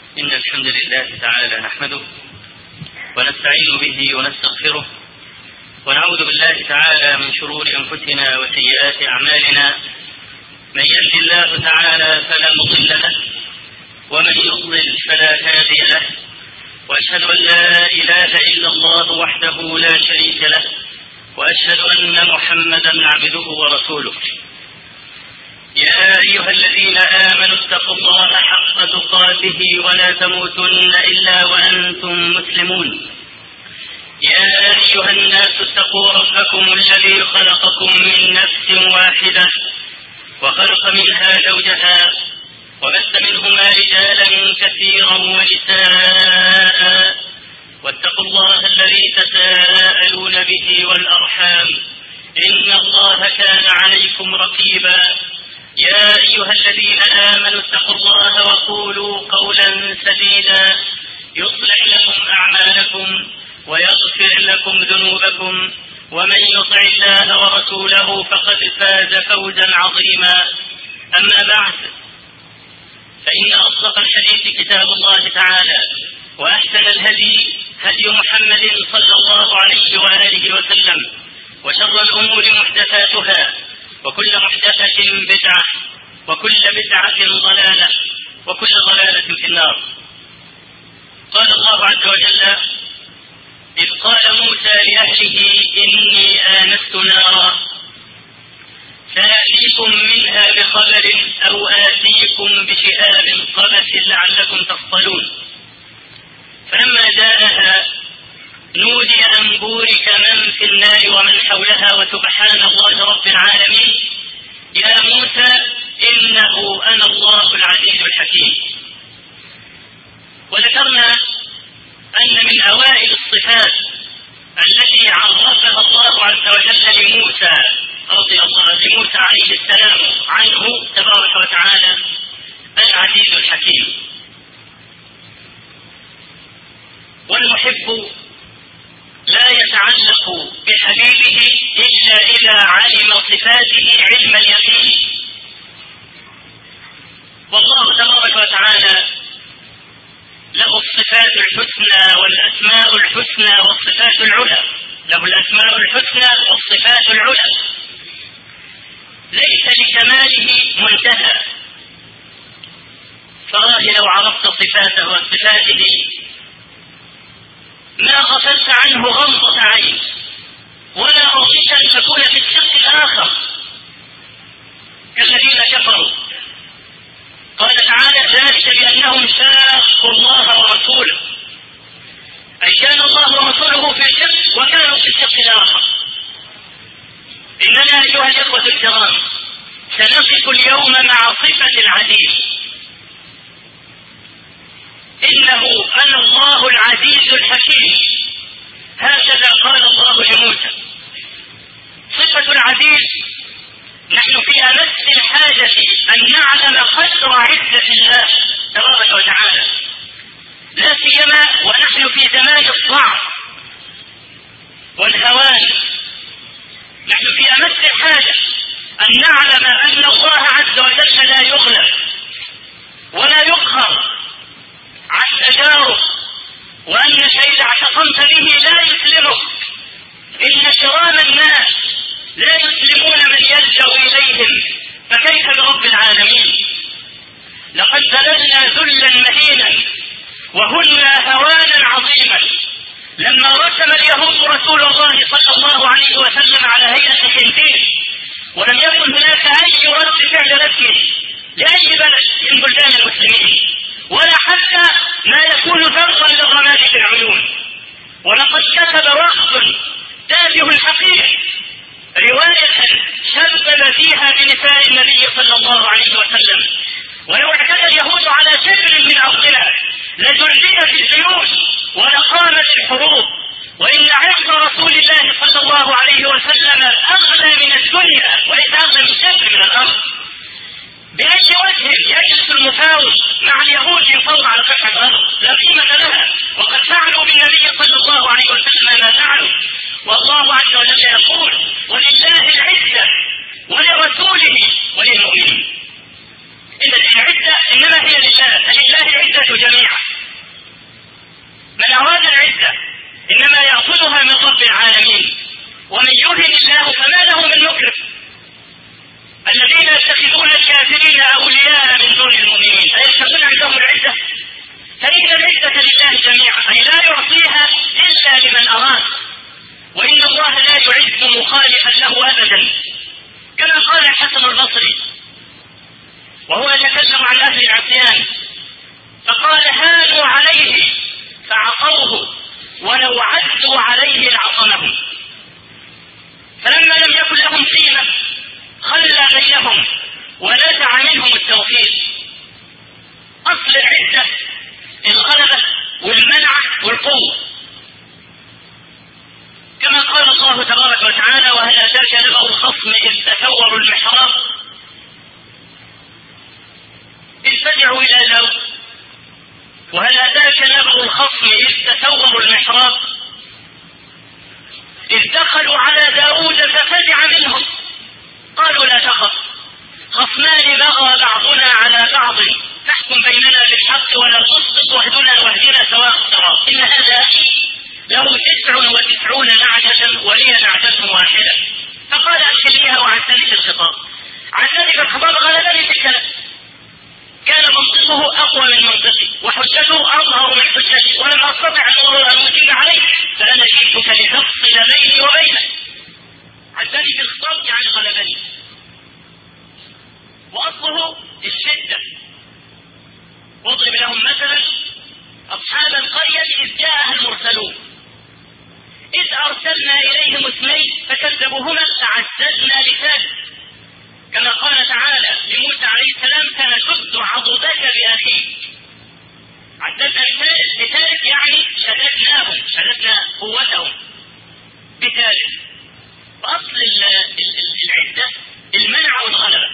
إن الحمد لله تعالى نحمده ونستعين به ونستغفره ونعوذ بالله تعالى من شرور أنفسنا وسيئات أعمالنا. من يهد الله تعالى فلا مضل له ومن يضلل فلا هادي له، وأشهد أن لا إله إلا الله وحده لا شريك له، وأشهد أن محمدا عبده ورسوله. يا أيها الذين آمنوا اتقوا الله حق تقاته ولا تموتن إلا وأنتم مسلمون. يا أيها الناس اتقوا ربكم الذي خلقكم من نفس واحدة وخلق منها زوجها وبث منهما رجالا كثيرا ونساء، واتقوا الله الذي تساءلون به والأرحام إن الله كان عليكم رقيبا. يا أيها الذين آمنوا اتقوا الله وقولوا قولا سديدا يصلح لكم أعمالكم ويغفر لكم ذنوبكم، ومن يطع الله ورسوله فقد فاز فوزا عظيما. أما بعد، فإن أصدق الحديث كتاب الله تعالى، وأحسن الهدي هدي محمد صلى الله عليه وآله وسلم، وشر الأمور محدثاتها، وكل محدثة بدعة، وكل بدعة ضلالة، وكل ضلالة في النار. قال الله عز وجل: إذ قال موسى لأهله إني آنست نارا سآتيكم منها بخبر أو آتيكم بشهاب قبس لعلكم تصطلون. فلما جاءها نودي أن بورك من في النار ومن حولها وسبحان الله رب العالمين، يا موسى إنه أنا الله العزيز الحكيم. وذكرنا أن من أوائل الصفات التي عرفها الله عز وجل لموسى لموسى عليه السلام عنه تبارك وتعالى العزيز الحكيم. والمحب لا يتعلق بحبيبه إلا إذا علم صفاته علم اليقين. والله تبارك وتعالى له الصفات الحسنى والأسماء الحسنى والصفات العلى، له الأسماء الحسنى والصفات العلى، ليس لكماله منتهى. فالله لو عرفت صفاته وصفاته ما غفلت عنه غمضة عين، ولا رضيت أن تكون في الشق الآخر كالذين كفروا. قال تعالى: ذلك بأنهم شاقوا الله ورسوله، أي كان الله ورسوله في الشق وكانوا في الشق الآخر. إننا أيها الإخوة الكرام سنقف اليوم مع صفة العزيز. إنه أنا الله العزيز الحكيم، هكذا قال الله لموسى. صفة العزيز نحن في أمس الحاجة أن نعلم قدر عزة الله تبارك وتعالى، لا سيما ونحن في زمان الضعف والهوان. نحن في أمس الحاجة أن نعلم أن الله عز وجل لا يغلب ولا يقهر عن تجارب، وأن شيء اعتصمت به لا يسلمك. إن كرام الناس لا يسلمون من يلجأ إليهم، فكيف برب العالمين؟ لقد بلغنا ذلا مهينا وهنا هوانا عظيما لما رسم اليهود رسول الله صلى الله عليه وسلم على هيئة خنزير، ولم يكن هناك أي رد فعل رسمي لأي بلد من بلدان المسلمين، ولا حتى ما يكون ذرا للرماد في العيون. ولقد كتب رخص تافه الحقير رواية شبب فيها بنساء النبي صلى الله عليه وسلم، ولو اعتدى اليهود على شبر من أرضنا لزلزلت الجيوش ولقامت الحروب. وإن عرض رسول الله صلى الله عليه وسلم أغلى من الدنيا وليس أغلى من شبر من الأرض. بأي وجه يجلس المفاوض مع اليهود يفاوض على قطعة الأرض؟ لا قيمة لها، وقد فعلوا بالنبي صلى الله عليه وسلم ما فعلوا. والله عز وجل يقول: ولله العزة ولرسوله وللمؤمنين. إن العزة إنما هي فهي لله العزة جميعا. من أراد العزة إنما يأخذها من رب العالمين، ومن يهن الله فما له من مكرم. الذين يتخذون الكافرين أولياء من دون المؤمنين أيشتغل عندهم العزة؟ فإن العزة لله جميعا، أي لا يعطيها إلا لمن أراد، وإن الله لا يعز مخالفا له أبدا، كما قال الحسن البصري وهو يتكلم عن أهل العصيان فقال: هانوا عليه فعصوه ولو عزوا عليه لعصمهم. فلما لم يكن لهم قيمة خلى بينهم ونزع منهم التوفيق. أصل العزة الغلبة والمنعة والقوة، كما قال الله تبارك وتعالى: وهل أتاك نبأ الخصم إذ تسوروا المحراب إذ فزعوا إلى الموت. وهل أتاك نبأ الخصم إذ تسوروا المحراب إذ دخلوا على داود ففزع منهم قالوا لا تخف خصمان بغى بعضنا على بعض فاحكم بيننا بالحق ولا تسقط واهدنا سواء الصراط إن هذا له 99 نعجة ولي نعجة واحدة. فقال: أشكليها وعزني في الخطاب. عزني في الخطاب غلبني في الكلام، كان منطقه أقوى من منطقي وحجته أظهر من حجتي، ولم أستطع أن أجيب عليه، فأنا جئتك لتفصل بيني وبينك. عزني في الخطاب يعني غلبني. وأصله الشدة. واضرب لهم مثلا أصحاب القرية إذ جاءها المرسلون إذ أرسلنا إليهم 2 فكذبوهما فعززنا لثالث، كما قال تعالى لموسى عليه السلام: سنشد عضدك بأخيك. عززنا لثالث يعني شددنا قوتهم بثالث. فأصل العزة المنع والغلبة.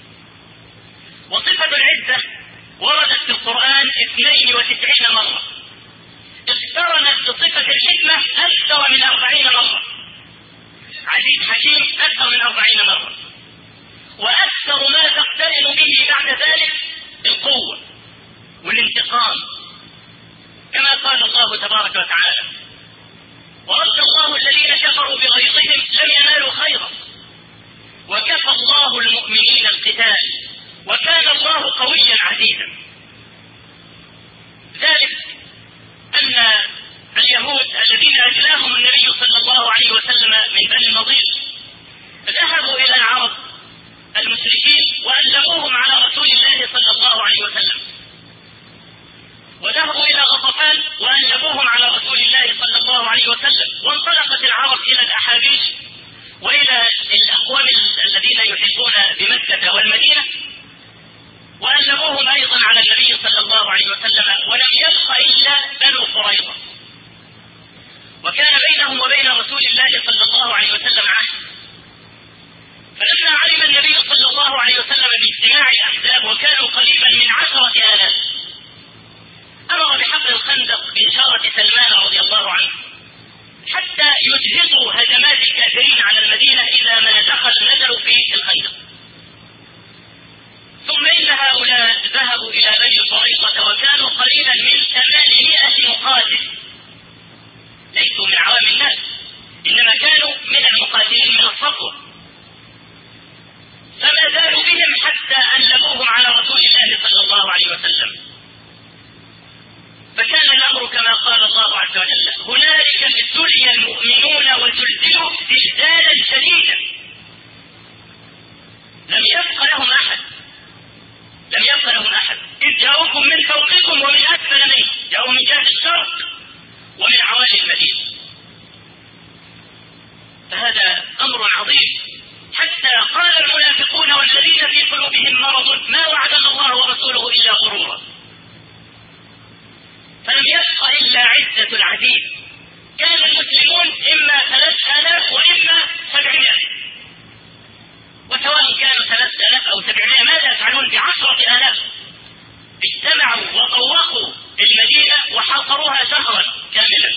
وصفة العزة وردت في القرآن 92 مرة، اقترنت بصفة الحكمة أكثر من 40 مرة، عزيز حكيم أكثر من 40 مرة، وأكثر ما تقترن به بعد ذلك القوة والانتقام، كما قال الله تبارك وتعالى: ورد الله الذين كفروا بغيظهم لم ينالوا خيرا وكفى الله المؤمنين القتال وكان الله قويا عزيزا. ذلك أن اليهود الذين أجلاهم النبي صلى الله عليه وسلم من بني النضير ذهبوا إلى العرب المشركين وألموهم على رسول الله صلى الله عليه وسلم، وذهبوا إلى غطفان وألموهم على رسول الله صلى الله عليه وسلم، وانطلقت العرب إلى الأحابيش وإلى الأقوام الذين يحبون بمكة والمدينة وألموهم أيضا على النبي صلى الله عليه وسلم، ولم يبق إلا بنو قريظة، وكان بينهم وبين رسول الله صلى الله عليه وسلم عهد. فلما علم النبي صلى الله عليه وسلم باجتماع الأحزاب وكانوا قريبا من 10,000 أمر بحفر الخندق بإشارة سلمان رضي الله عنه حتى يجهضوا هجمات الكافرين على المدينة إذا ما نزلوا في الخندق. ثم إن هؤلاء ذهبوا إلى بني قريظة وكانوا قريبا من 800 مقاتل، ليسوا من عوام الناس إنما كانوا من المقاتلين من الصفوة، فما زالوا بهم حتى ألموهم على رسول الله صلى الله عليه وسلم. فكان الأمر كما قال الله عز وجل: هنالك ابتلي المؤمنون وزلزلوا زلزالا شديدا. لم يبق لهم أحد إذ جاءوكم من فوقكم ومن أسفل منكم، جاءوا من جهة الشرق ومن عوالي المدينة. فهذا أمر عظيم، حتى قال المنافقون والذين في قلوبهم مرض ما وعدنا الله ورسوله إلا غرورا. فلم يبق إلا عزة العزيز. كان المسلمون إما 3000 وإما 700، وسواء كانوا 3000 أو 700 ماذا يفعلون ب10,000؟ اجتمعوا وطوقوا المدينة وحاصروها شهرا كاملا،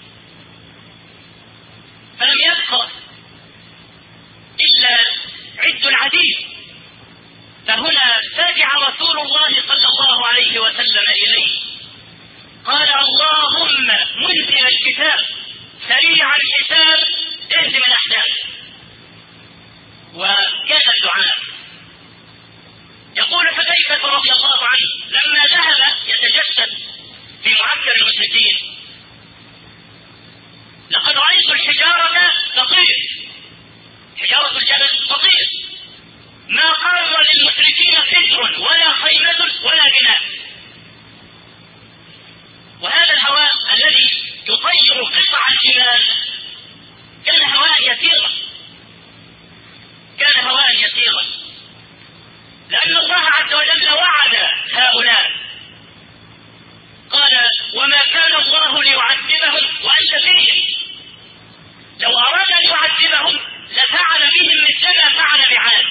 فلم يبق إلا عز العزيز. فهنا فاجع رسول رسول الله صلى الله عليه وسلم إليه قال: اللهم منزل الكتاب سريع الحساب اهزم الأحزاب. وكان الدعاء يقول حذيفة رضي الله عنه لما ذهب يتجسد في معسكر المشركين: لقد رأيت الحجارة تطير، حجارة الجبل تطير، ما قر للمشركين ستر ولا خيمة ولا بناء. وهذا الهواء الذي يطير قطع الجبال كان هواء يسيرا، كان هواء يسيرا، لأن الله عز وجل وعد هؤلاء قال: وما كان الله ليعذبهم وأنت فيهم. لو أراد أن يعذبهم لفعل بهم مثل ما فعل بعاد.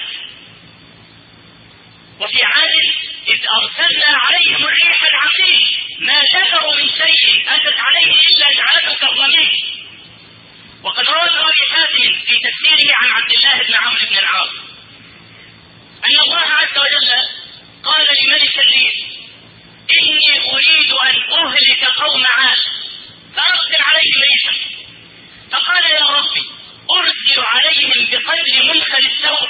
وفي عاد إذ أرسلنا عليهم الريح العقيم ما ذكروا من شيء أتت عليه إلا جعلته كالرميم. وقد روى ابن أبي حاتم في تفسيره عن عبد الله بن عمرو بن العاص أن الله عز وجل قال لملك الريح: إني أريد أن أهلك قوم عاد فأرسل عليهم ريحا. فقال: يا ربي أرسل عليهم بقدر منخر الثور.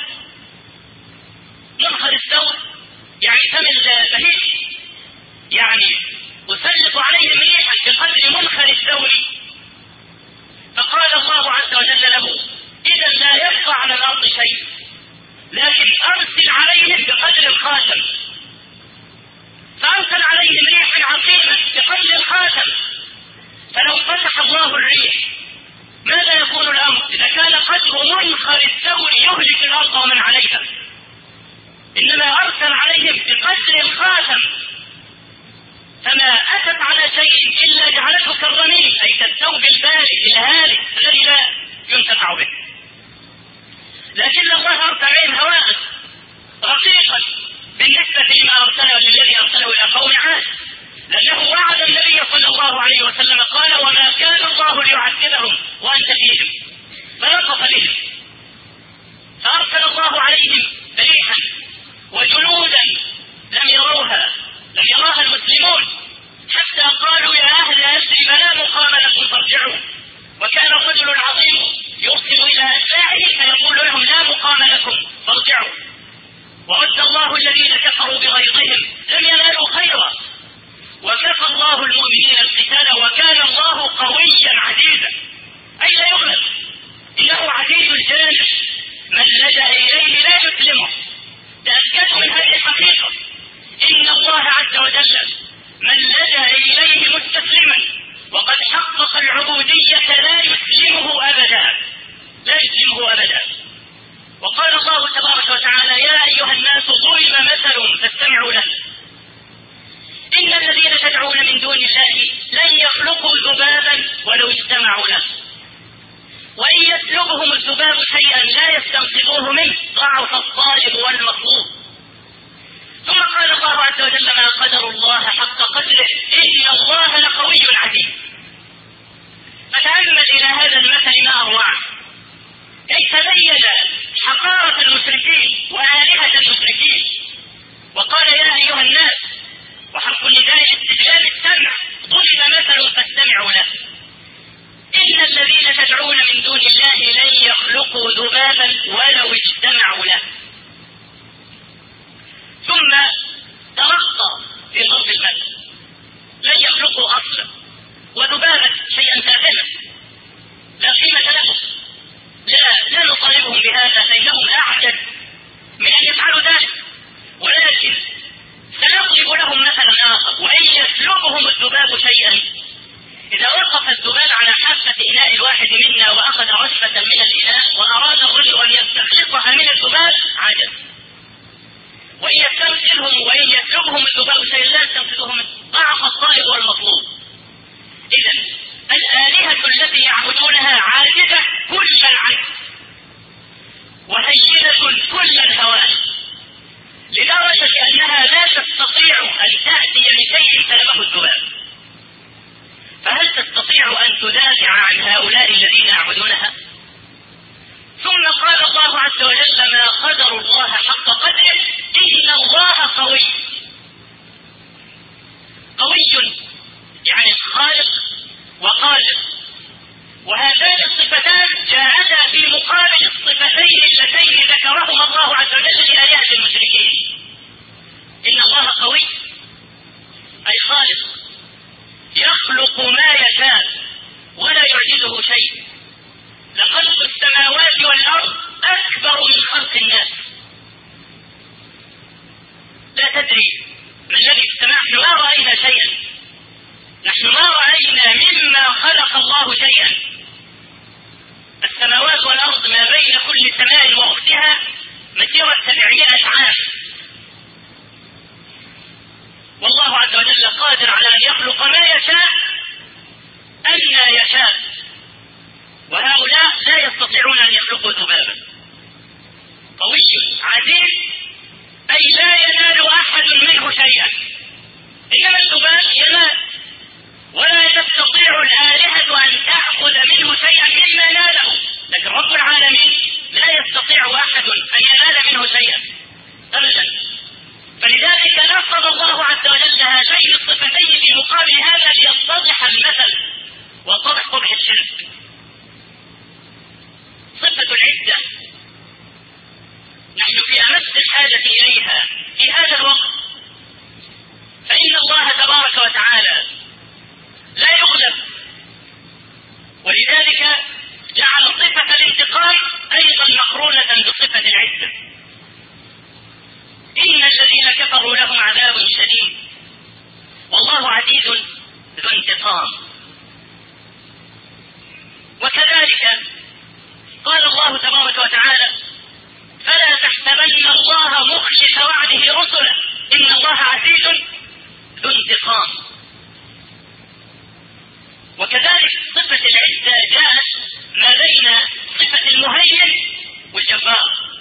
منخر الثور يعني ثمن بهيج، يعني أسلط عليهم ريحا بقدر منخر الثور. فقال الله عز وجل له: إذا لا يبقى على الأرض شيء، لكن أرسل عليهم بقدر الخاتم. فأرسل عليهم ريحا عظيمة بقدر الخاتم. فلو فتح الله الريح ماذا يكون الأمر إذا كان قدر منخر الثور يهلك الأرض ومن عليها؟ إنما أرسل عليهم بقدر الخاتم، فما أتت على شيء إلا جعلته كالرميم، أي كالثوب البارد الهالك الذي لا ينتفع به. لكن الله أرسل عليهم هواء رقيقا بالنسبة لما أرسله للذي أرسله إلى قوم عاد، لأنه وعد النبي صلى الله عليه وسلم قال: وما كان الله ليعذبهم وأنت فيهم، فلطف بهم. فأرسل الله عليهم ريحا وجنودا لم يراها المسلمون، حتى قالوا: يا أهل يثرب لا مقام لكم فارجعوا. وكان الرجل العظيم يرسل إلى أتباعه فيقول لهم: لا مقام لكم فارجعوا. ورد الله الذين كفروا بغيظهم لم ينالوا خيرا، وكفى الله المؤمنين القتال وكان الله قويا عزيزا، أي لا يغلب، إنه عزيز الجانب، من لجأ إليه لا يسلمه. تأكدوا من هذه الحقيقة، إن الله عز وجل من لجأ إليه مستسلما وقد حقق العبودية لا يسلمه أبدا، لا يسلمه أبدا. وقال الله تبارك وتعالى: يا أيها الناس ضرب مثل فاستمعوا له، إن الذين تدعون من دون الله لن يخلقوا ذبابا ولو اجتمعوا له، وإن يسلبهم الذباب شيئا لا يستنقذوه منه، ضعف الطالب والمطلوب. ثم قال الله عز وجل: ما قدر الله حق قدره إن الله لقوي عزيز. فتأمل إلى هذا المثل ما أروعه، كيف بين حقارة المشركين وآلهة المشركين. وقال: يا أيها الناس، وحرف النداء استدلال السمع، ضرب مثل فاستمعوا له، إن الذين تدعون من دون الله لن يخلقوا ذبابا ولو اجتمعوا له. ثم ترقى في ضرب المثل: لن يخلقوا أصلا، وذبابا شيئا تافها لا قيمة له، لا نطالبهم بهذا فإنهم أعجز من أن يفعلوا ذلك، ولكن سنضرب لهم مثلا آخر: وإن يسلبهم الذباب شيئا. إذا وقف الذباب على حافة إناء الواحد منا وأخذ رشفة من الإناء وأراد الرجل أن يستخلصها من الذباب عجز. وإن يسلبهم الذباب شيئا لا يستنقذهم، ضعف الطالب والمطلوب. إذا الآلهة التي يعبدونها عاجزة كل العجز وهينة كل الهوان، لدرجة أنها لا تستطيع أن تأتي بشيء سلبه الذباب. فهل تستطيع أن تدافع عن هؤلاء الذين يعبدونها؟ ثم قال الله عز وجل: ما قدر الله حق قدره إن الله قوي. تدري ما الذي في السماء؟ نحن ما رأينا شيئا، نحن ما رأينا مما خلق الله شيئا. السماوات والأرض ما بين كل سماء وأختها مسيرة 700 عام، والله عز وجل قادر على أن يخلق ما يشاء أن يشاء، وهؤلاء لا يستطيعون أن يخلقوا ذبابا. قوي عزيز أي لا ينال أحد منه شيئا، إنما الذباب ينال، ولا تستطيع الآلهة أن تأخذ منه شيئا مما ناله، لكن رب العالمين لا يستطيع أحد أن ينال منه شيئا أبدا. فلذلك نصب الله عز وجل هاتين الصفتين في مقابل هذا ليتضح المثل ويتضح قبح الشرك. صفة العزة نحن في أمس الحاجة إليها في هذا الوقت، فإن الله تبارك وتعالى لا يغلب، ولذلك جعل صفة الانتقام أيضا مقرونة بصفة العزة. إن الذين كفروا لهم عذاب شديد والله عزيز ذو انتقام. وكذلك قال الله تبارك وتعالى: فلا تحسبن الله مخلف وعده رسله إن الله عزيز ذو انتقام. وكذلك صفة العزة جاءت ما بين صفة المهيمن والجبار.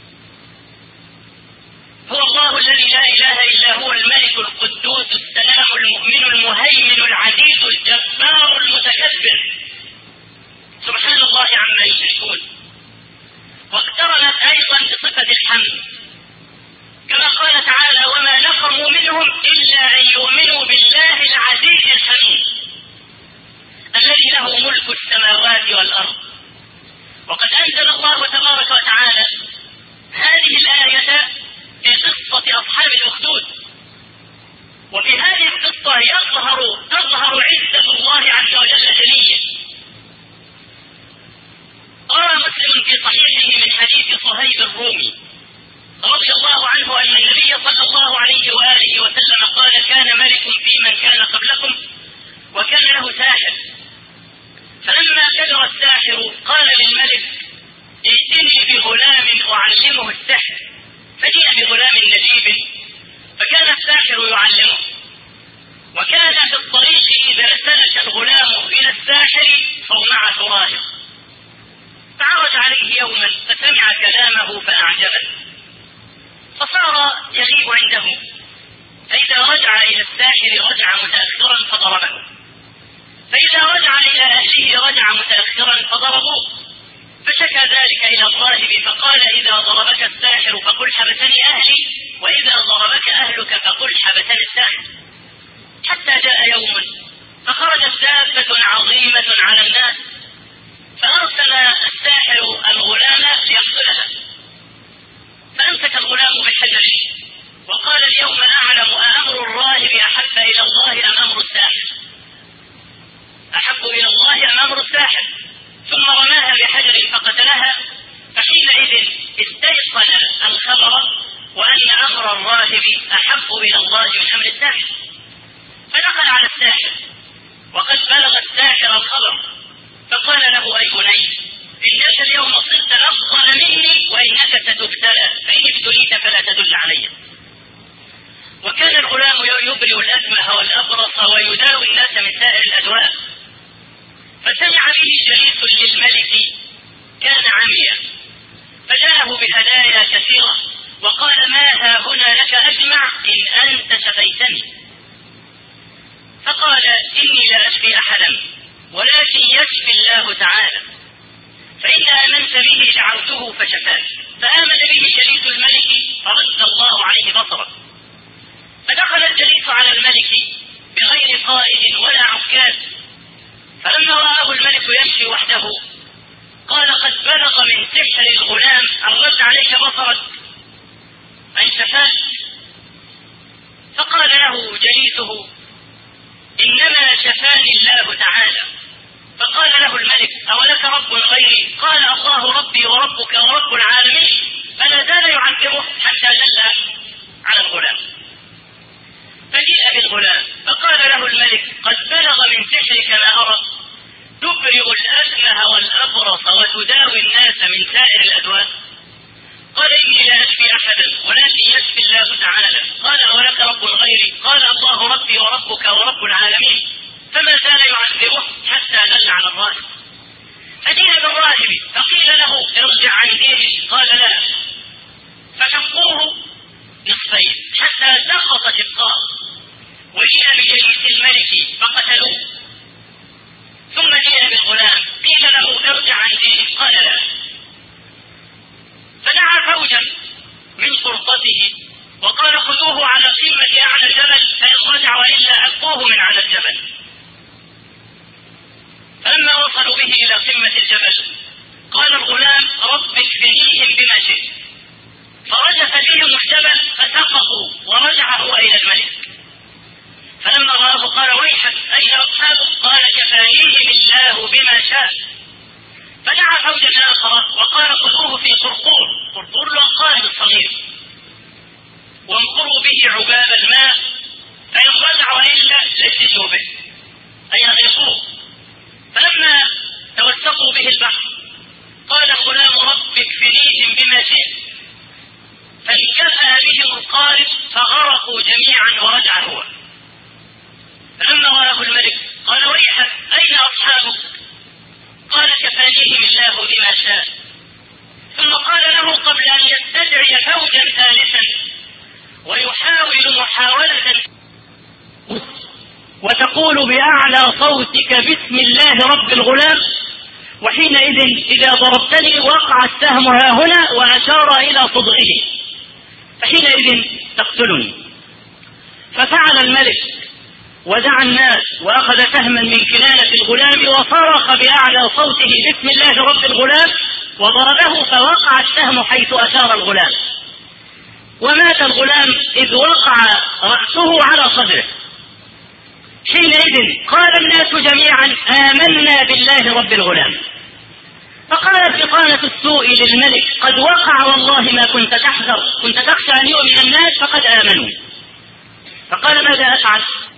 هو الله الذي لا إله إلا هو الملك القدوس السلام المؤمن المهيمن العزيز الجبار المتكبر، سبحان الله عما يشركون. واقترنت أيضا بصفة الحمد، كما قال تعالى: وما نقموا منهم إلا أن يؤمنوا بالله العزيز الحميد الذي له ملك السماوات والأرض. وقد أنزل الله تبارك وتعالى هذه الآية في قصة أصحاب الأخدود، وفي هذه القصة تظهر عزة الله عز وجل جليا. قال مسلم في صحيحه من حديث صهيب الرومي رضي الله عنه أن النبي صلى الله عليه وآله وسلم قال: كان ملك في من كان قبلكم وكان له ساحر، فلما كبر الساحر قال للملك: ائتني بغلام أعلمه السحر، فجيء بغلام نجيب فكان الساحر يعلمه. وكان في الطريق إذا سلك الغلام إلى الساحر صومعة راهب، فعرج عليه يوما فسمع كلامه فأعجبه، فصار يغيب عنده، فإذا رجع إلى الساحر رجع متأخرا فضربه، فإذا رجع إلى أهله رجع متأخرا فضربوه، فشكى ذلك إلى الراهب فقال: إذا ضربك الساحر فقل حبسني أهلي، وإذا ضربك أهلك فقل حبسني الساحر. حتى جاء يوم فخرجت دابة عظيمة على الناس، فأرسل الساحر الغلام ليقتلها، فأمسك الغلام بحجره وقال: اليوم أعلم أأمر الراهب أحب إلى الله أم أمر الساحر، أحب إلى الله أم أمر الساحر، ثم رماها بحجر فقتلها. فحينئذ استيقن الخبر وأن أمر الراهب أحب إلى الله من أمر الساحر، فدخل على الساحر وقد بلغ الساحر الخبر، فقال له: أي بني، إنك اليوم صرت أفضل مني وإنك ستبتلى، فإن ابتليت فلا تدل علي. وكان الغلام يبرئ الأكمه والأبرص ويداوي الناس من سائر الأدواء، فسمع به جليس للملك كان عميا، فجاءه بهدايا كثيرة وقال: ما ها هنا لك أجمع إن أنت شفيتني. فقال: إني لا أشفي أحدا ولكن يشفي الله تعالى، فإن آمنت به دعوته فشفاه. فآمن به جليس الملك فرد الله عليه بصره، فدخل الجليس على الملك بغير قائد ولا عكاز، فلما رآه الملك يمشي وحده قال: قد بلغ من سحر الغلام أن رد عليك بصرك أن شفاك. فقال له جليسه: إنما شفاني الله تعالى. فقال له الملك: أولك رب غيري؟ قال: الله ربي وربك ورب العالمين. فلا زال يعذبه حتى دل على الغلام. الغلام، فقال له الملك: قد بلغ من سحرك ما أرى، تبرئ الأكمه والأبرص وتداوي الناس من سائر الأدواء. قال: إني لا أشفي أحدا ولكن يشفي الله تعالى. قال: أولك رب غيري؟ قال: الله ربي وربك ورب العالمين. فما زال يعذبه حتى دل على الراهب. فجيء بالراهب فقيل له: ارجع عن دينه. قال: لا. فشقوه نصفين حتى سقط شقاه، وجيء بجليس الملك فقتلوه. ثم جيء بالغلام قيل له: ارجع عن دينه. قال: لا. فدعا فوجا من شرطته وقال: خذوه على قمة أعلى الجبل، فإن رجع وإلا ألقوه من على الجبل. فلما وصلوا به إلى قمة الجبل قال الغلام: رب اكفنيهم بما شئت. فرجف بهم الجبل فسقطوا ورجع هو إلى الملك. فلما رآه قال: ويحك، أين أصحابه؟ قال: كفانيهم الله بما شاء. فدعا فوجا آخر وقال: خذوه في قرقور، قرقور له قارب الصغير، وانقروا به عباب الماء، فإن رجع وإلا لجدوا به، أي أغيصوه. فلما توسطوا به البحر قال الغلام: رب اكفنيهم بما شئت. فانكفأ بهم القارب فغرقوا جميعا ورجع هو. فلما رآه الملك قال: ويحك، أين أصحابك؟ قال: كفانيهم الله بما شاء. ثم قال له قبل أن يستدعي فوجا ثالثا ويحاول محاولة: وتقول بأعلى صوتك بسم الله رب الغلام، وحينئذ إذا ضربتني وقع السهم ها هنا، وأشار إلى صدغه، فحينئذ تقتلني. ففعل الملك ودعا الناس وأخذ سهما من كنانة الغلام وصرخ بأعلى صوته بسم الله رب الغلام، وضربه فوقع السهم حيث أشار الغلام، ومات الغلام إذ وقع رأسه على صدره. حينئذ قال الناس جميعا: آمنا بالله رب الغلام. فقالت بطانة السوء للملك: قد وقع والله ما كنت تحذر، كنت تخشى أن يؤمن الناس فقد آمنوا. فقال: ماذا أفعل؟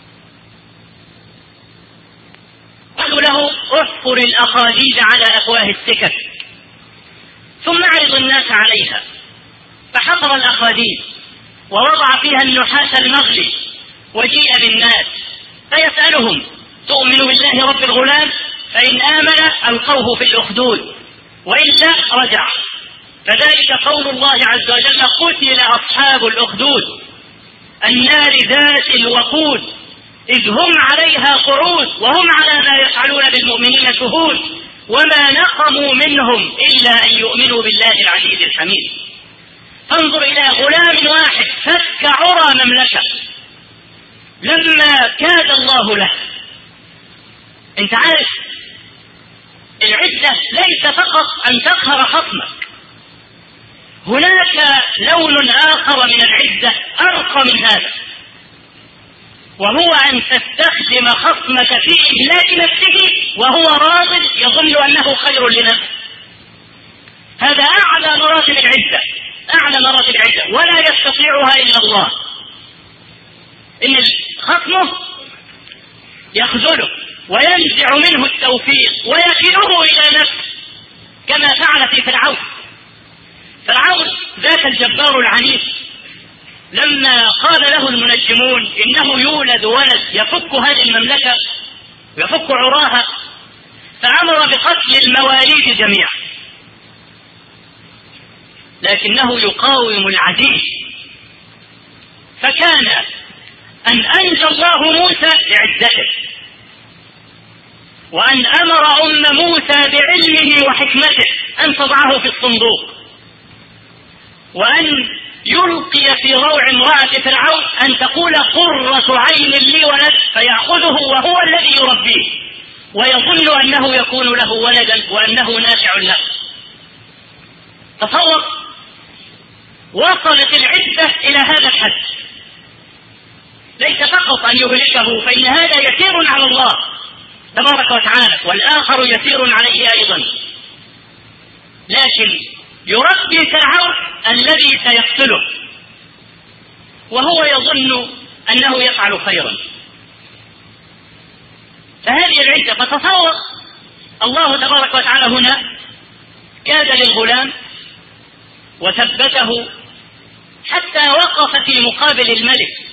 قالوا له: احفر الأخاديد على أفواه السكك ثم اعرض الناس عليها. فحفر الأخاديد ووضع فيها النحاس المغلي وجيء بالناس فيسألهم: تؤمن بالله رب الغلام؟ فإن آمن ألقوه في الأخدود وإلا رجع. فذلك قول الله عز وجل: قتل أصحاب الأخدود النار ذات الوقود إذ هم عليها قعود وهم على ما يفعلون بالمؤمنين شهود وما نقموا منهم إلا أن يؤمنوا بالله العزيز الحميد. فانظر إلى غلام واحد فك عرى مملكة لما كاد الله له. انت عارف العزة ليس فقط أن تقهر خصمك، هناك لون آخر من العزة أرقى من هذا، وهو أن تستخدم خصمك في إهلاك نفسه وهو راض يظن أنه خير لنفسه. هذا أعلى مراتب العزة، أعلى مراتب العزة، ولا يستطيعها إلا الله. إن خصمه يخذله وينزع منه التوفيق ويكله إلى نفسه، كما فعل في فرعون. فرعون ذاك الجبار العنيف لما قال له المنجمون إنه يولد ولد يفك هذه المملكة ويفك عراها، فأمر بقتل المواليد جميعا، لكنه يقاوم العزيز. فكان أن أنجى الله موسى لعزته، وأن أمر أم موسى بعلمه وحكمته أن تضعه في الصندوق، وأن يلقي في روع امرأة فرعون أن تقول قرة عين لي ولد، فيأخذه وهو الذي يربيه ويظن أنه يكون له ولدا وأنه نافع له. تصور، وصلت العزة إلى هذا الحد. ليس فقط أن يهلكه، فإن هذا يسير على الله تبارك وتعالى، والآخر يسير عليه أيضا، لكن يربي فرعون الذي سيقتله، وهو يظن أنه يفعل خيرا. فهذه العزة. فتصور الله تبارك وتعالى هنا كاد للغلام وثبته حتى وقف في مقابل الملك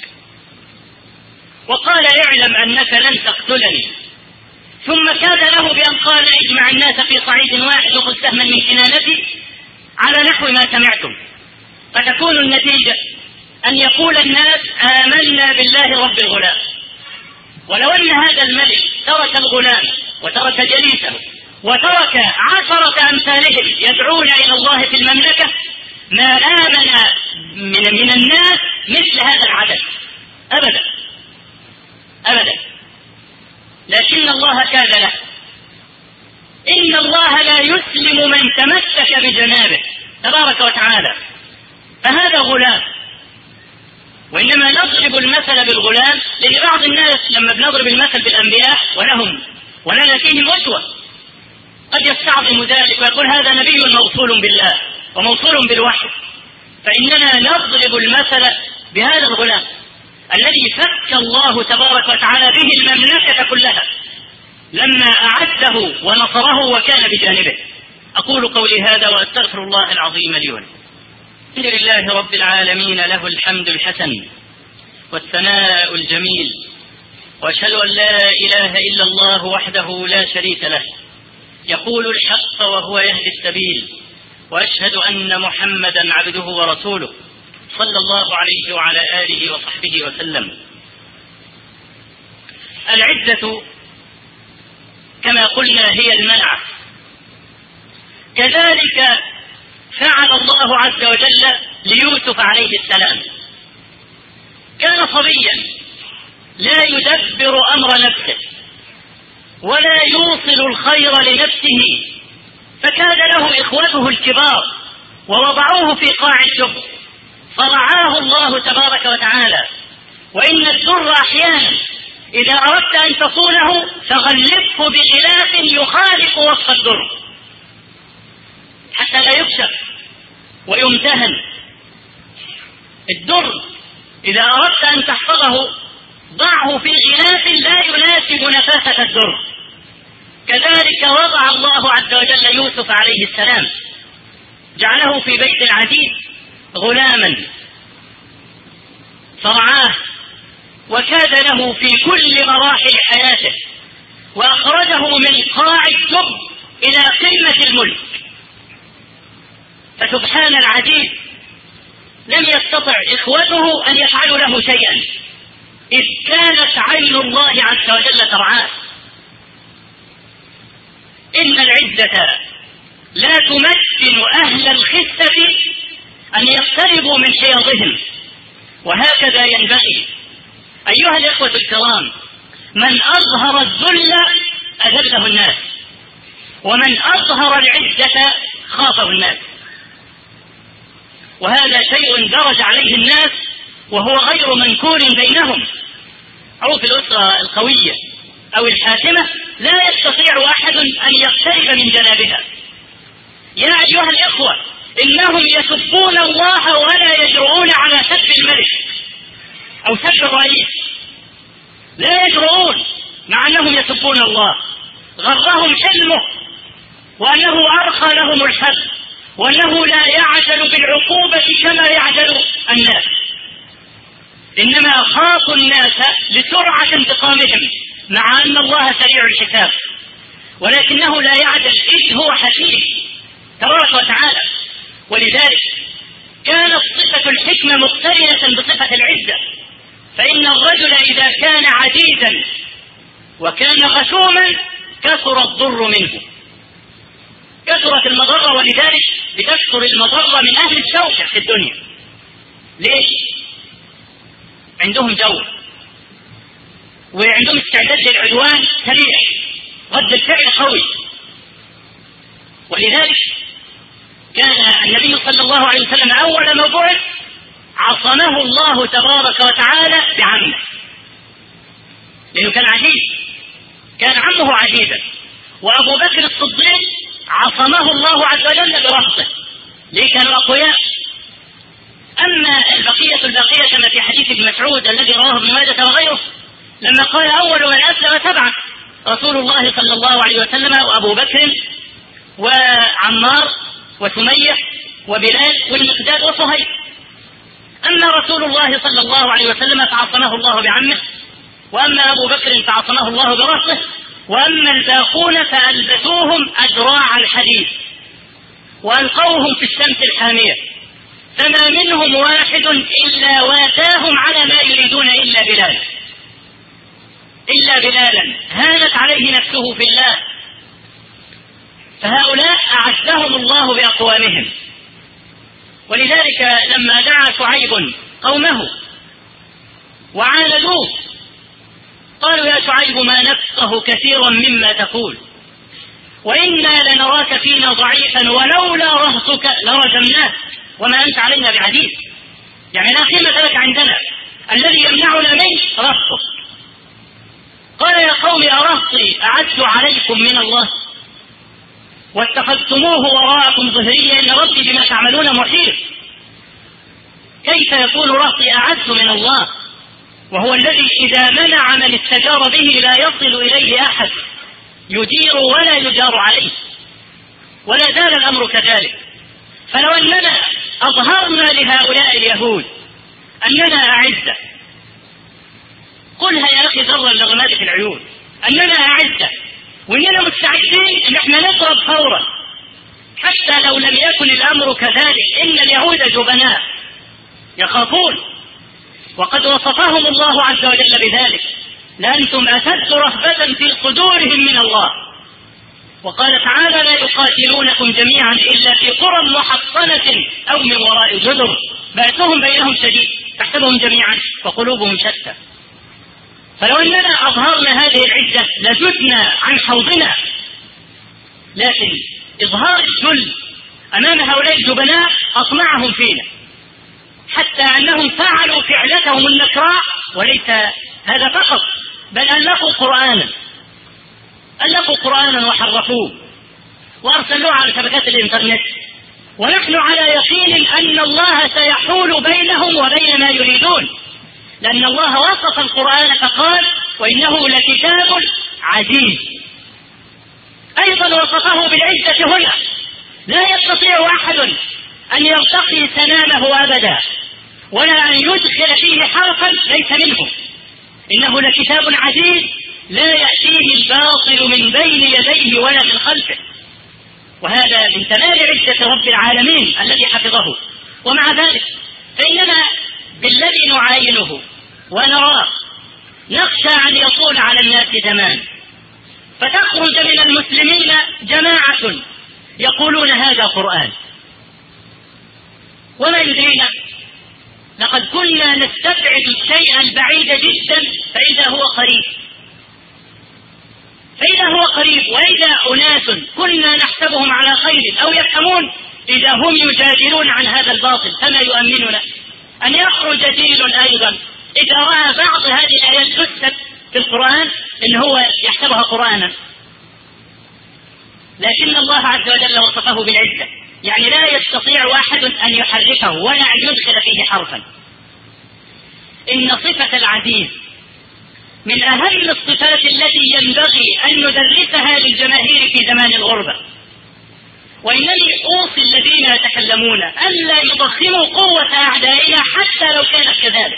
وقال اعلم أنك لن تقتلني، ثم كاد له بأن قال اجمع الناس في صعيد واحد وخذ سهما من كنانتي على نحو ما سمعتم، فتكون النتيجة أن يقول الناس آمنا بالله رب الغلام. ولو أن هذا الملك ترك الغلام وترك جليسه وترك 10 أمثالهم يدعون إلى الله في المملكة ما آمن من الناس مثل هذا العدد أبدا أبدا، لكن الله كاد له. إن الله لا يسلم من تمسك بجنابه تبارك وتعالى. فهذا غلام، وإنما نضرب المثل بالغلام لأن بعض الناس لما بنضرب المثل بالأنبياء ولنا فيهم أسوة قد يستعظم ذلك ويقول هذا نبي موصول بالله وموصول بالوحي، فإننا نضرب المثل بهذا الغلام الذي فك الله تبارك وتعالى به المملكة كلها لما أعده ونصره وكان بجانبه. أقول قولي هذا وأستغفر الله العظيم لي ولكم. الحمد لله رب العالمين، له الحمد الحسن والثناء الجميل، وأشهد أن لا إله إلا الله وحده لا شريك له يقول الحق وهو يهدي السبيل، وأشهد أن محمدا عبده ورسوله صلى الله عليه وعلى آله وصحبه وسلم. العزة كما قلنا هي المنعة، كذلك فعل الله عز وجل ليوسف عليه السلام. كان صبيا لا يدبر أمر نفسه ولا يوصل الخير لنفسه، فكان له إخوته الكبار ووضعوه في قاع الجب فرعاه الله تبارك وتعالى. وإن الدر أحيانا إذا أردت أن تصونه فغلفه بغلاف يخالف وصف الدر حتى لا يكشف ويمتهن. الدر إذا أردت أن تحفظه ضعه في غلاف لا يناسب نفاسة الدر. كذلك وضع الله عز وجل يوسف عليه السلام، جعله في بيت العزيز غلاما فرعاه وكاد له في كل مراحل حياته، وأخرجه من قاع الجب إلى قمة الملك. فسبحان العزيز لم يستطع إخوته أن يفعلوا له شيئا إذ كانت عين الله عز وجل ترعاه. إن العزة لا تمكن أهل الخسة أن يقتربوا من حيضهم، وهكذا ينبغي. أيها الإخوة الكرام، من أظهر الذل أذله الناس، ومن أظهر العزة خافه الناس، وهذا شيء درج عليه الناس وهو غير منكور بينهم. أو في الأسرة القوية أو الحاكمة لا يستطيع أحد أن يقترب من جنابها. يا أيها الإخوة، إنهم يسبون الله ولا يجرؤون على سب الملك أو سب الرئيس، لا يجرؤون مع أنهم يسبون الله. غرهم حلمه وأنه أرخى لهم الحد، وأنه لا يعجل بالعقوبة كما يعجل الناس، إنما خافوا الناس لسرعة انتقامهم مع أن الله سريع الحساب، ولكنه لا يعجل إذ هو حكيم تبارك وتعالى. ولذلك كانت صفة الحكمة مقترنة بصفة العزة، فإن الرجل إذا كان عزيزا وكان غشوما كثر الضر منه، كثرت المضرة، ولذلك بتكثر المضرة من أهل الشوكة في الدنيا. ليش؟ عندهم جو وعندهم استعداد للعدوان سريع، رد الفعل قوي. ولذلك كان النبي صلى الله عليه وسلم أول ما بعث عصمه الله تبارك وتعالى بعمه، لأنه كان عزيز، كان عمه عزيزا. وأبو بكر الصديق عصمه الله عز وجل برفضه، ليه؟ كانوا أقوياء. أما البقية كما في حديث ابن مسعود الذي رواه ابن ماجه وغيره، لما قال أول من أسلم 7 رسول الله صلى الله عليه وسلم وأبو بكر وعمار وسمية وبلال والمقداد وصهيب. أما رسول الله صلى الله عليه وسلم فعصمه الله بعمه، وأما أبو بكر فعصمه الله برأسه، وأما الباقون فألبسوهم أدراع الحديد وألقوهم في الشمس الحامية، فما منهم واحد إلا واتاهم على ما يريدون إلا بلالا هانت عليه نفسه في الله. فهؤلاء أعزهم الله بأقوامهم. ولذلك لما دعا شعيب قومه وعاندوه قالوا يا شعيب ما نفقه كثيرا مما تقول وإنا لنراك فينا ضعيفا ولولا رهطك لرجمناك وما أنت علينا بعزيز. يعني لا قيمة لك عندنا، الذي يمنعنا منك رهطك. قال يا قوم أرهطي أعز عليكم من الله واتخذتموه وراءكم ظهريا إن ربي بما تعملون محيط. كيف يكون رهطي أعز من الله وهو الذي إذا منع من استجار به لا يصل إليه أحد يدير ولا يجار عليه؟ ولا زال الأمر كذلك. فلو أننا أظهرنا لهؤلاء اليهود أننا أعزة، قلها يا أخي ذرا لغمادة العيون، أننا أعزة وإننا مستعدين أن احنا نضرب فورا، حتى لو لم يكن الأمر كذلك. إن اليهود جبناء يخافون، وقد وصفهم الله عز وجل بذلك: لأنتم أشد رهبة في صدورهم من الله. وقال تعالى: لا يقاتلونكم جميعا إلا في قرى محصنة أو من وراء جدر بأسهم بينهم شديد تحسبهم جميعا وقلوبهم شتى. فلو أننا أظهرنا هذه العزة لجدنا عن حوضنا، لكن إظهار الذل أمام هؤلاء الجبناء أطمعهم فينا، حتى أنهم فعلوا فعلتهم النكراء. وليس هذا فقط، بل ألفوا قرآنا وحرفوه وأرسلوه على شبكات الإنترنت، ونحن على يقين أن الله سيحول بينهم وبين ما يريدون، لأن الله وصف القرآن فقال: وإنه لكتاب عزيز. أيضا وصفه بالعزة هنا، لا يستطيع أحد أن يرتقي سنامه أبدا ولا أن يدخل فيه حرفا ليس منه. إنه لكتاب عزيز لا يأتيه الباطل من بين يديه ولا من خلفه. وهذا من تمام عزة رب العالمين الذي حفظه. ومع ذلك فإننا بالذي نعاينه ونراه نخشى أن يطول على الناس زمان، فتخرج من المسلمين جماعة يقولون هذا قرآن، وما يدرينا لقد كنا نستبعد الشيء البعيد جدا فإذا هو قريب، وإذا أناس كنا نحسبهم على خير أو يفهمون إذا هم يجادلون عن هذا الباطل. فما يؤمننا أن يخرج جيل أيضا إذا رأى بعض هذه الآيات تكتب في القرآن إن هو يحسبها قرآنا، لكن الله عز وجل وصفه بالعزة، يعني لا يستطيع أحد أن يحركه ولا أن يدخل فيه حرفا. إن صفة العزيز من أهم الصفات التي ينبغي أن ندرسها للجماهير في زمان الغربة. وإنني أوصي الذين يتكلمون ألا يضخموا قوة أعدائنا حتى لو كانت كذلك.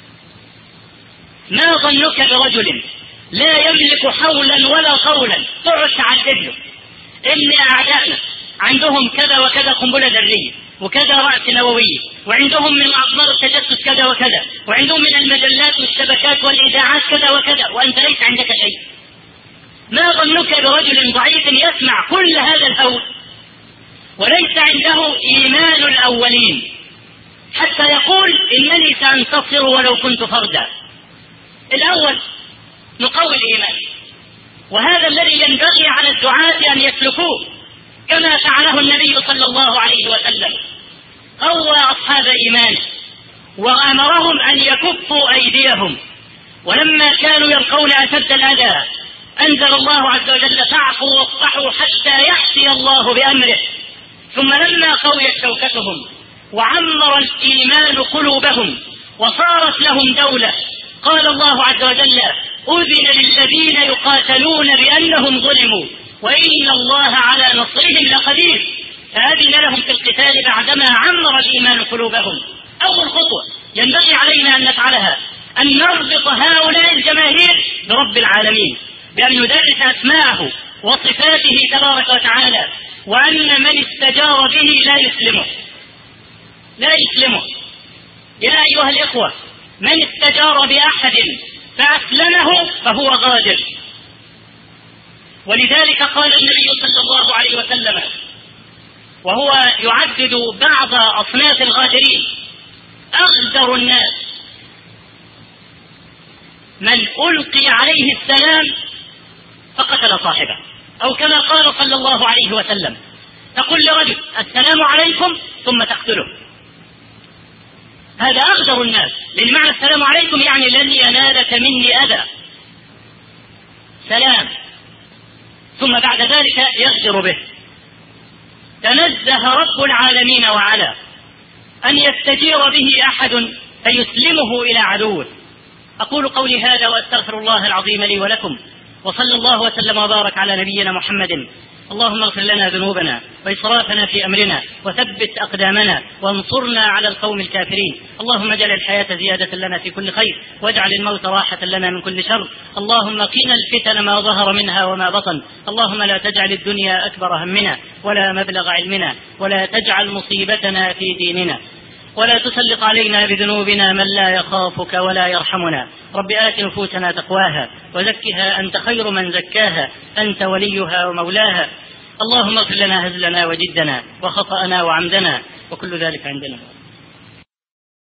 ما ظنك برجل لا يملك حولا ولا قولا تقعد تعدد له إن أعدائنا عندهم كذا وكذا قنبلة ذرية وكذا رأس نووية، وعندهم من أقمار التجسس كذا وكذا، وعندهم من المجلات والشبكات والإذاعات كذا وكذا، وأنت ليس عندك شيء. ما ظنك برجل ضعيف يسمع كل هذا الهول وليس عنده إيمان الأولين حتى يقول إنني سأنتصر ولو كنت فردا؟ الأول نقوي الإيمان، وهذا الذي ينبغي على الدعاة أن يسلكوه كما فعله النبي صلى الله عليه وسلم. قوى أصحاب إيمانه وأمرهم أن يكفوا أيديهم، ولما كانوا يلقون أشد الأذى أنزل الله عز وجل: فاعفوا واصفحوا حتى يأتي الله بأمره. ثم لما قويت شوكتهم وعمر الإيمان قلوبهم وصارت لهم دولة. قال الله عز وجل: أذن للذين يقاتلون بأنهم ظلموا وإن الله على نصرهم لقدير. فأذن لهم في القتال بعدما عمر الإيمان قلوبهم. أول خطوة ينبغي علينا أن نفعلها أن نربط هؤلاء الجماهير برب العالمين، بأن ندرس أسماءه وصفاته تبارك وتعالى، وأن من استجار به لا يسلمه. يا أيها الإخوة، من استجار بأحد فأسلمه فهو غادر. ولذلك قال النبي صلى الله عليه وسلم وهو يعدد بعض أصناف الغادرين: أغدر الناس من ألقي عليه السلام فقتل صاحبه، أو كما قال صلى الله عليه وسلم: تقول لرجل السلام عليكم ثم تقتله. هذا أغدر الناس، لأن معنى السلام عليكم يعني لن ينالك مني أذى، سلام، ثم بعد ذلك يغدر به. تنزه رب العالمين وعلا أن يستجير به أحد فيسلمه إلى عدوه. أقول قولي هذا وأستغفر الله العظيم لي ولكم، وصلى الله وسلم وبارك على نبينا محمد. اللهم اغفر لنا ذنوبنا وإسرافنا في أمرنا وثبت أقدامنا وانصرنا على القوم الكافرين. اللهم اجعل الحياة زيادة لنا في كل خير، واجعل الموت راحة لنا من كل شر. اللهم قنا الفتن ما ظهر منها وما بطن. اللهم لا تجعل الدنيا أكبر همنا ولا مبلغ علمنا، ولا تجعل مصيبتنا في ديننا، ولا تسلط علينا بذنوبنا من لا يخافك ولا يرحمنا. رب آت نفوسنا تقواها وزكها أنت خير من زكاها، أنت وليها ومولاها. اللهم اغفر لنا هزلنا وجدنا وخطأنا وعمدنا، وكل ذلك عندنا.